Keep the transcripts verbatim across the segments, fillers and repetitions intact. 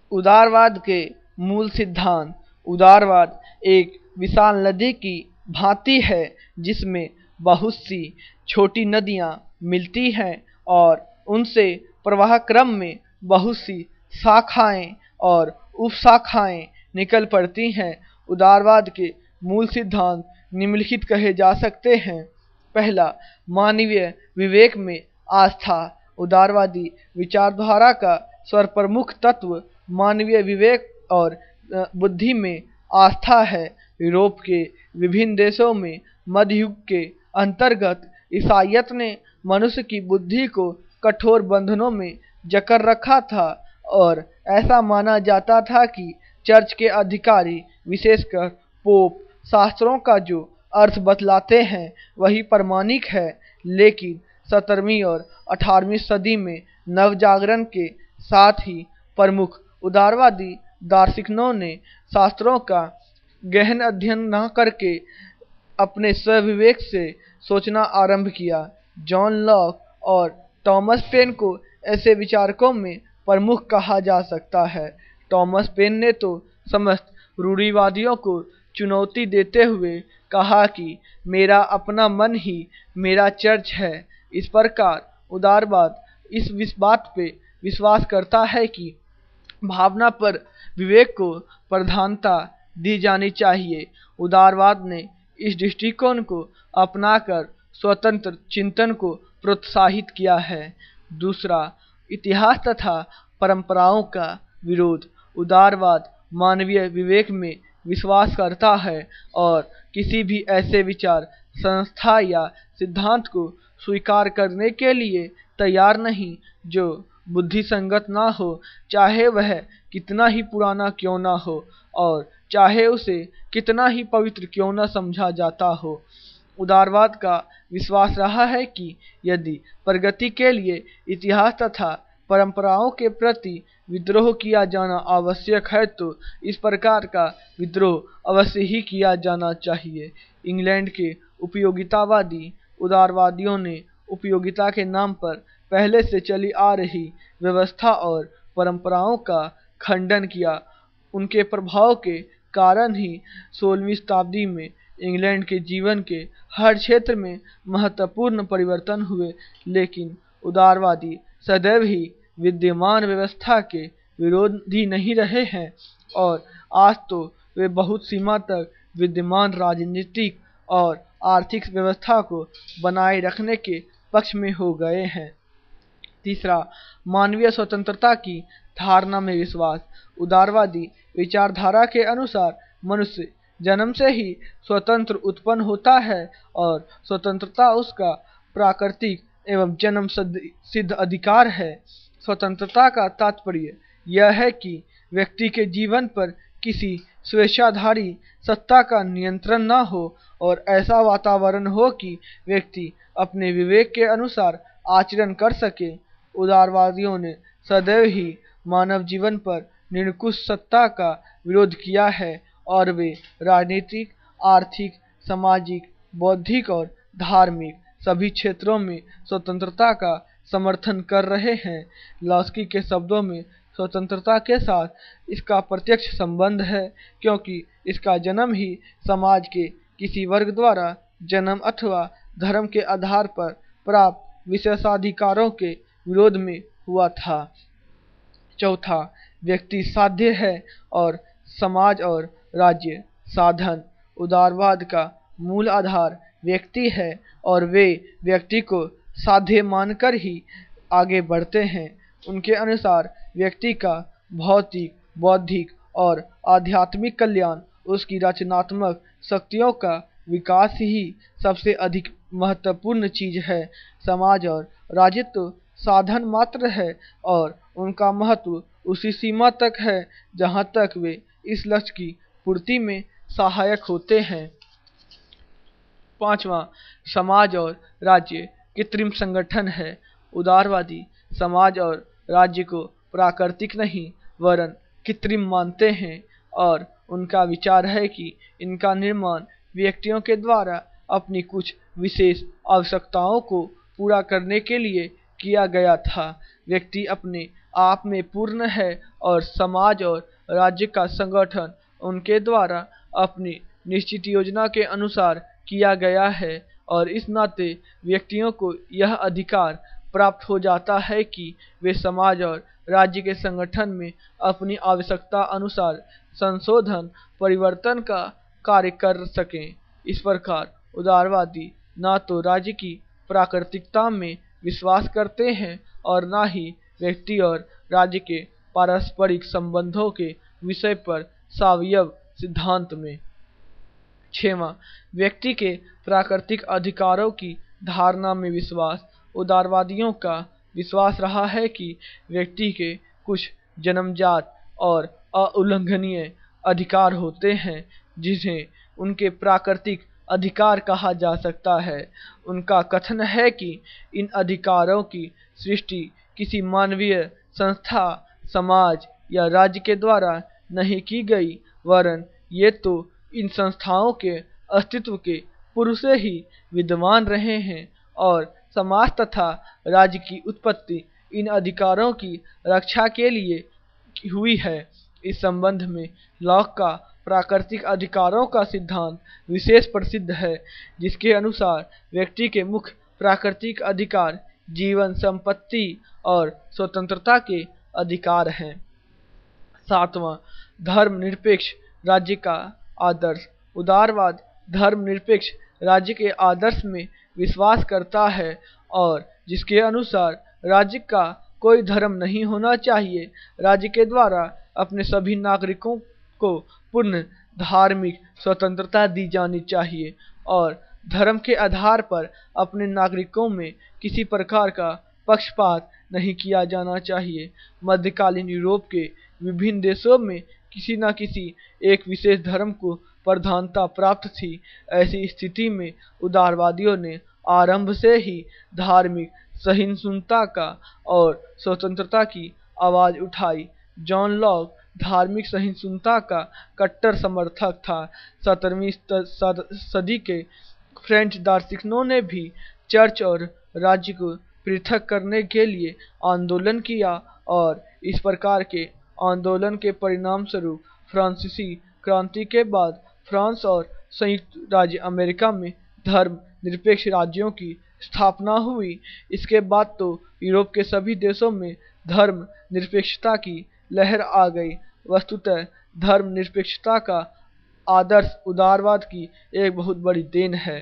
उदारवाद के मूल सिद्धांत। उदारवाद एक विशाल नदी की भांति है जिसमें बहुत सी छोटी नदियां मिलती हैं और उनसे प्रवाह क्रम में बहुत सी शाखाएं और उपशाखाएं निकल पड़ती हैं। उदारवाद के मूल सिद्धांत निम्नलिखित कहे जा सकते हैं। पहला, मानवीय विवेक में आस्था। उदारवादी विचारधारा का सर्वप्रमुख तत्व मानवीय विवेक और बुद्धि में आस्था है। यूरोप के विभिन्न देशों में मध्य युग के अंतर्गत ईसाइयत ने मनुष्य की बुद्धि को कठोर बंधनों में जकड़ रखा था और ऐसा माना जाता था कि चर्च के अधिकारी, विशेषकर पोप, शास्त्रों का जो अर्थ बतलाते हैं वही प्रमाणिक है। लेकिन सत्रहवीं और अठारहवीं सदी में नवजागरण के साथ ही प्रमुख उदारवादी दार्शनिकों ने शास्त्रों का गहन अध्ययन न करके अपने स्वविवेक से सोचना आरंभ किया। जॉन लॉक और थॉमस पेन को ऐसे विचारकों में प्रमुख कहा जा सकता है। थॉमस पेन ने तो समस्त रूढ़िवादियों को चुनौती देते हुए कहा कि मेरा अपना मन ही मेरा चर्च है। इस प्रकार उदारवाद इस बात पे विश्वास करता है कि भावना पर विवेक को प्रधानता दी जानी चाहिए। उदारवाद ने इस दृष्टिकोण को अपनाकर स्वतंत्र चिंतन को प्रोत्साहित किया है। दूसरा, इतिहास तथा परंपराओं का विरोध। उदारवाद मानवीय विवेक में विश्वास करता है और किसी भी ऐसे विचार, संस्था या सिद्धांत को स्वीकार करने के लिए तैयार नहीं जो बुद्धि संगत ना हो, चाहे वह कितना ही पुराना क्यों ना हो और चाहे उसे कितना ही पवित्र क्यों न समझा जाता हो। उदारवाद का विश्वास रहा है कि यदि प्रगति के लिए इतिहास तथा परंपराओं के प्रति विद्रोह किया जाना आवश्यक है तो इस प्रकार का विद्रोह अवश्य ही किया जाना चाहिए। इंग्लैंड के उपयोगितावादी उदारवादियों ने उपयोगिता के नाम पर पहले से चली आ रही व्यवस्था और परंपराओं का खंडन किया। उनके प्रभाव के कारण ही सोलहवीं शताब्दी में इंग्लैंड के जीवन के हर क्षेत्र में महत्वपूर्ण परिवर्तन हुए, लेकिन उदारवादी सदैव ही विद्यमान व्यवस्था के विरोधी नहीं रहे हैं और आज तो वे बहुत सीमा तक विद्यमान राजनीतिक और आर्थिक व्यवस्था को बनाए रखने के पक्ष में हो गए हैं। तीसरा, मानवीय स्वतंत्रता की धारणा में विश्वास। उदारवादी विचारधारा के अनुसार मनुष्य जन्म से ही स्वतंत्र उत्पन्न होता है और स्वतंत्रता उसका प्राकृतिक एवं जन्म सिद्ध अधिकार है। स्वतंत्रता का तात्पर्य यह है कि व्यक्ति के जीवन पर किसी स्वेच्छाधारी सत्ता का नियंत्रण न हो और ऐसा वातावरण हो कि व्यक्ति अपने विवेक के अनुसार आचरण कर सके। उदारवादियों ने सदैव ही मानव जीवन पर निरंकुश सत्ता का विरोध किया है और वे राजनीतिक, आर्थिक, सामाजिक, बौद्धिक और धार्मिक सभी क्षेत्रों में स्वतंत्रता का समर्थन कर रहे हैं। लॉस्की के शब्दों में स्वतंत्रता के साथ इसका प्रत्यक्ष संबंध है क्योंकि इसका जन्म ही समाज के किसी वर्ग द्वारा जन्म अथवा धर्म के आधार पर प्राप्त विशेषाधिकारों के विरोध में हुआ था। चौथा, व्यक्ति साध्य है और समाज और राज्य साधन। उदारवाद का मूल आधार व्यक्ति है और वे व्यक्ति को साध्य मानकर ही आगे बढ़ते हैं। उनके अनुसार व्यक्ति का भौतिक, बौद्धिक और आध्यात्मिक कल्याण, उसकी रचनात्मक शक्तियों का विकास ही सबसे अधिक महत्वपूर्ण चीज है। समाज और राज्य तो साधन मात्र है और उनका महत्व उसी सीमा तक है जहाँ तक वे इस लक्ष्य की पूर्ति में सहायक होते हैं। पांचवा, समाज और राज्य कृत्रिम संगठन है। उदारवादी समाज और राज्य को प्राकृतिक नहीं वरन कृत्रिम मानते हैं और उनका विचार है कि इनका निर्माण व्यक्तियों के द्वारा अपनी कुछ विशेष आवश्यकताओं को पूरा करने के लिए किया गया था। व्यक्ति अपने आप में पूर्ण है और समाज और राज्य का संगठन उनके द्वारा अपनी निश्चित योजना के अनुसार किया गया है और इस नाते व्यक्तियों को यह अधिकार प्राप्त हो जाता है कि वे समाज और राज्य के संगठन में अपनी आवश्यकता अनुसार संशोधन परिवर्तन का कार्य कर सकें। इस प्रकार उदारवादी न तो राज्य की प्राकृतिकता में विश्वास करते हैं और न ही व्यक्ति और राज्य के पारस्परिक संबंधों के विषय पर सावयव सिद्धांत में। छठवां, व्यक्ति के प्राकृतिक अधिकारों की धारणा में विश्वास। उदारवादियों का विश्वास रहा है कि व्यक्ति के कुछ जन्मजात और अउल्लंघनीय अधिकार होते हैं जिन्हें उनके प्राकृतिक अधिकार कहा जा सकता है। उनका कथन है कि इन अधिकारों की सृष्टि किसी मानवीय संस्था, समाज या राज्य के द्वारा नहीं की गई, वरन ये तो इन संस्थाओं के अस्तित्व के पूर्व से ही विद्यमान रहे हैं और समाज तथा राज्य की उत्पत्ति इन अधिकारों की रक्षा के लिए हुई है। इस संबंध में लॉक का प्राकृतिक अधिकारों का सिद्धांत विशेष प्रसिद्ध है, जिसके अनुसार व्यक्ति के मुख्य प्राकृतिक अधिकार जीवन, संपत्ति और स्वतंत्रता के अधिकार हैं। सातवां, धर्मनिरपेक्ष राज्य का आदर्श। उदारवाद धर्मनिरपेक्ष राज्य के आदर्श में विश्वास करता है और जिसके अनुसार राज्य का कोई धर्म नहीं होना चाहिए। राज्य के द्वारा अपने सभी नागरिकों को पूर्ण धार्मिक स्वतंत्रता दी जानी चाहिए और धर्म के आधार पर अपने नागरिकों में किसी प्रकार का पक्षपात नहीं किया जाना चाहिए। मध्यकालीन यूरोप के विभिन्न देशों में किसी न किसी एक विशेष धर्म को प्रधानता प्राप्त थी। ऐसी स्थिति में उदारवादियों ने आरंभ से ही धार्मिक सहिष्णुता का और स्वतंत्रता की आवाज उठाई। जॉन लॉक धार्मिक सहिष्णुता का कट्टर समर्थक था। सत्रहवीं सदी के फ्रेंच दार्शनिकों ने भी चर्च और राज्य को पृथक करने के लिए आंदोलन किया और इस प्रकार के आंदोलन के परिणाम स्वरूप फ्रांसीसी क्रांति के बाद फ्रांस और संयुक्त राज्य अमेरिका में धर्म निरपेक्ष राज्यों की स्थापना हुई। इसके बाद तो यूरोप के सभी देशों में धर्म निरपेक्षता की लहर आ गई। वस्तुतः धर्म निरपेक्षता का आदर्श उदारवाद की एक बहुत बड़ी देन है।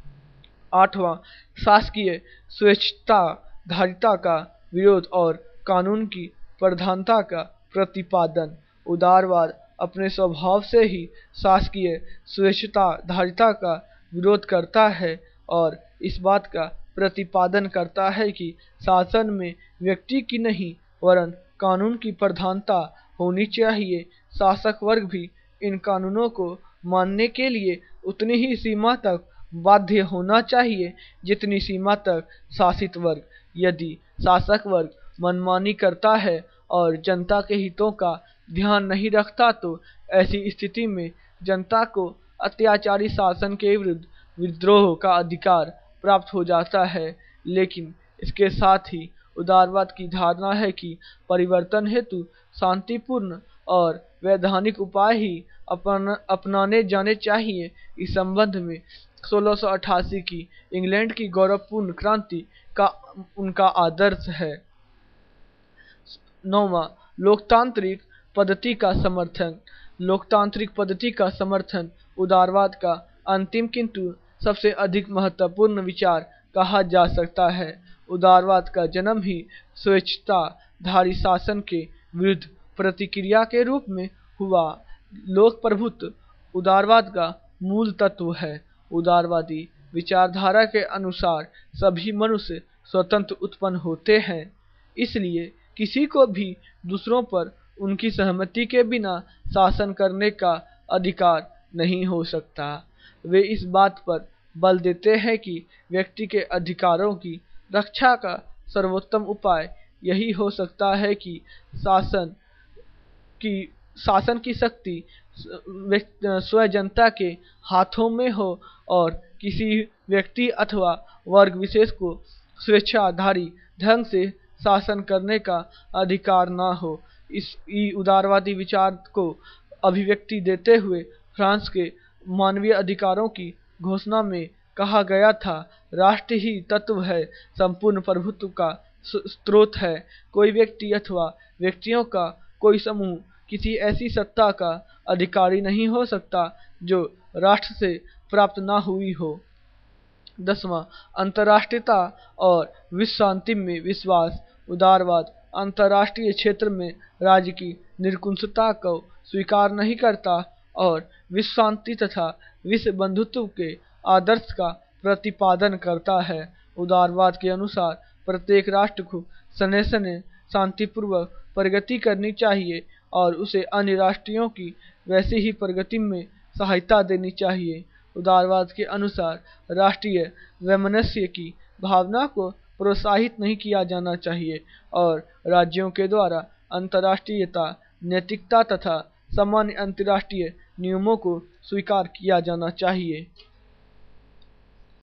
आठवां, शासकीय स्वेच्छाधारिता का विरोध और कानून की प्रधानता का प्रतिपादन। उदारवाद अपने स्वभाव से ही शासकीय स्वेच्छाधारिता का विरोध करता है और इस बात का प्रतिपादन करता है कि शासन में व्यक्ति की नहीं वरन कानून की प्रधानता होनी चाहिए। शासक वर्ग भी इन कानूनों को मानने के लिए उतनी ही सीमा तक बाध्य होना चाहिए जितनी सीमा तक शासित वर्ग। यदि शासक वर्ग मनमानी करता है और जनता के हितों का ध्यान नहीं रखता तो ऐसी स्थिति में जनता को अत्याचारी शासन के विरुद्ध विद्रोह का अधिकार प्राप्त हो जाता है। लेकिन इसके साथ ही उदारवाद की धारणा है कि परिवर्तन हेतु शांतिपूर्ण और वैधानिक उपाय ही अपन अपनाने जाने चाहिए। इस संबंध में सोलह सौ अठासी की इंग्लैंड की गौरवपूर्ण क्रांति का उनका आदर्श है। नौवां, लोकतांत्रिक पद्धति का समर्थन। लोकतांत्रिक पद्धति का समर्थन उदारवाद का अंतिम किंतु सबसे अधिक महत्वपूर्ण विचार कहा जा सकता है। उदारवाद का जन्म ही स्वेच्छाधारी शासन के विरुद्ध प्रतिक्रिया के रूप में हुआ। लोक प्रभुत्व उदारवाद का मूल तत्व है। उदारवादी विचारधारा के अनुसार सभी मनुष्य स्वतंत्र उत्पन्न होते हैं, इसलिए किसी को भी दूसरों पर उनकी सहमति के बिना शासन करने का अधिकार नहीं हो सकता। वे इस बात पर बल देते हैं कि व्यक्ति के अधिकारों की रक्षा का सर्वोत्तम उपाय यही हो सकता है कि शासन की शासन की शक्ति स्वयं जनता के हाथों में हो और किसी व्यक्ति अथवा वर्ग विशेष को स्वेच्छाधारी ढंग से शासन करने का अधिकार न हो। इस ई उदारवादी विचार को अभिव्यक्ति देते हुए फ्रांस के मानवीय अधिकारों की घोषणा में कहा गया था, राष्ट्र ही तत्व है, संपूर्ण प्रभुत्व का स्रोत है। कोई व्यक्ति अथवा व्यक्तियों का कोई समूह किसी ऐसी सत्ता का अधिकारी नहीं हो सकता जो राष्ट्र से प्राप्त न हुई हो। दसवां, अंतर्राष्ट्रीयता और विश्व शांति में विश्वास। उदारवाद अंतर्राष्ट्रीय क्षेत्र में राज्य की निरंकुशता को स्वीकार नहीं करता और विश्व शांति तथा विश्व बंधुत्व के आदर्श का प्रतिपादन करता है। उदारवाद के अनुसार प्रत्येक राष्ट्र को सने सने शांतिपूर्वक प्रगति करनी चाहिए और उसे अन्य राष्ट्रों की वैसी ही प्रगति में सहायता देनी चाहिए। उदारवाद के अनुसार राष्ट्रीय वैमनस्य की भावना को प्रोत्साहित नहीं किया जाना चाहिए और राज्यों के द्वारा अंतर्राष्ट्रीयता, नैतिकता तथा सामान्य अंतर्राष्ट्रीय नियमों को स्वीकार किया जाना चाहिए।